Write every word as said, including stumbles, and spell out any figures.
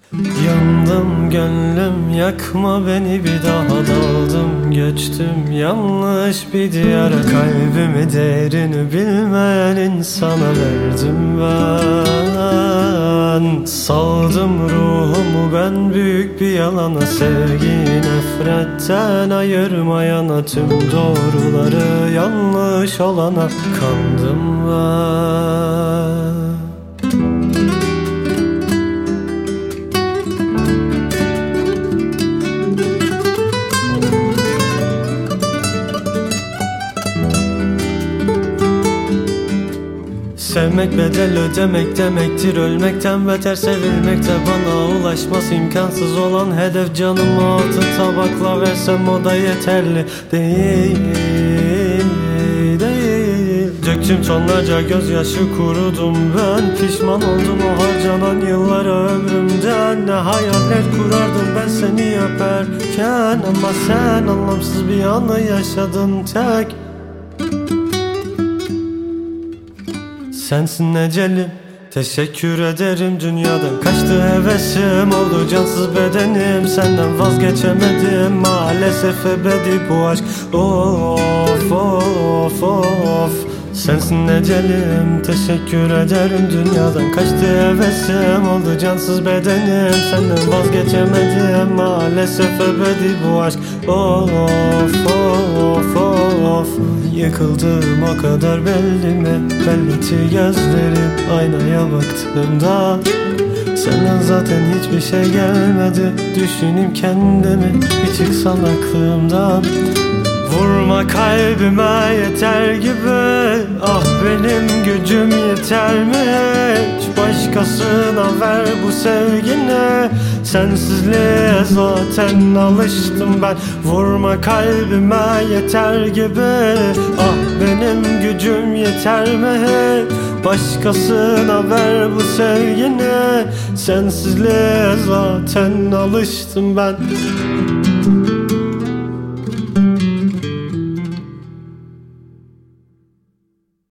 Yandım gönlüm, yakma beni, bir daha daldım göçtüm yanlış bir diyara. Kalbimi değerini bilmeyen insana verdim ben. Saldım ruhumu ben büyük bir yalana, sevgi nefretten ayırmayana, tüm doğruları yanlış olana kandım ben. Sevmek bedel ödemek demektir, ölmekten beter sevilmek de. Bana ulaşması imkansız olan hedef, canımı altın tabakla versem o da yeterli değil, değil. Döktüm tonlarca gözyaşı, kurudum ben. Pişman oldum o harcanan yıllara ömrümden. Ne hayaller kurardım ben seni öperken, ama sen anlamsız bir anı yaşadın tek. Sensin ecelim, teşekkür ederim. Dünyadan kaçtı hevesim, oldu cansız bedenim. Senden vazgeçemedim, maalesef ebedi bu aşk. Of of of. Sensin ecelim, teşekkür ederim. Dünyadan kaçtı hevesim, oldu cansız bedenim. Senden vazgeçemedim, maalesef ebedi bu aşk. Of of of. Yıkıldım o kadar belli mi? Belletti gözlerim aynaya baktığımda. Senden zaten hiçbir şey gelmedi. Düşüneyim kendimi, bir çıksan aklımdan. Vurma kalbime yeter gibi, ah benim gücüm yeter mi? Hiç başkasına ver bu sevgini, sensizliğe zaten alıştım ben. Vurma kalbime yeter gibi, ah benim gücüm yeter mi? Başkasına ver bu sevgini, sensizliğe zaten alıştım ben.